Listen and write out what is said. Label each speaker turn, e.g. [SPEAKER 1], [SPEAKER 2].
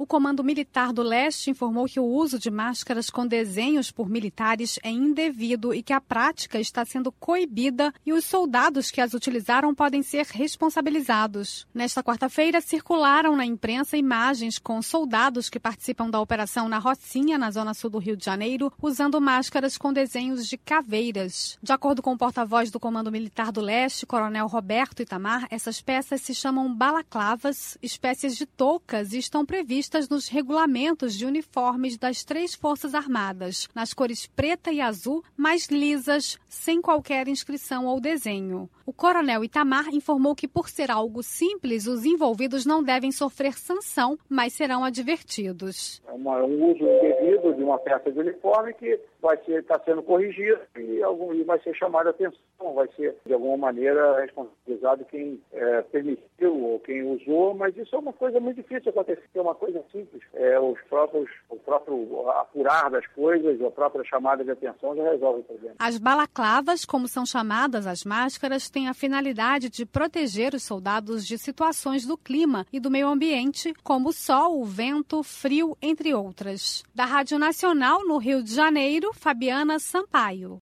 [SPEAKER 1] O Comando Militar do Leste informou que o uso de máscaras com desenhos por militares é indevido e que a prática está sendo coibida e os soldados que as utilizaram podem ser responsabilizados. Nesta quarta-feira, circularam na imprensa imagens com soldados que participam da operação na Rocinha, na zona sul do Rio de Janeiro, usando máscaras com desenhos de caveiras. De acordo com o porta-voz do Comando Militar do Leste, Coronel Roberto Itamar, essas peças se chamam balaclavas, espécies de toucas, e estão previstas nos regulamentos de uniformes das 3 Forças Armadas, nas cores preta e azul, mais lisas, sem qualquer inscrição ou desenho. O Coronel Itamar informou que, por ser algo simples, os envolvidos não devem sofrer sanção, mas serão advertidos.
[SPEAKER 2] É um uso indevido de uma peça de uniforme que está sendo corrigido e vai ser chamado a atenção, vai ser, de alguma maneira, responsabilizado quem permitiu ou quem usou, mas isso é uma coisa muito difícil de acontecer, é uma coisa simples. O próprio apurar das coisas, a própria chamada de atenção já resolve o problema.
[SPEAKER 1] As balaclavas, como são chamadas as máscaras, têm a finalidade de proteger os soldados de situações do clima e do meio ambiente, como o sol, o vento, o frio, entre outras. Da Rádio Nacional, no Rio de Janeiro, Fabiana Sampaio.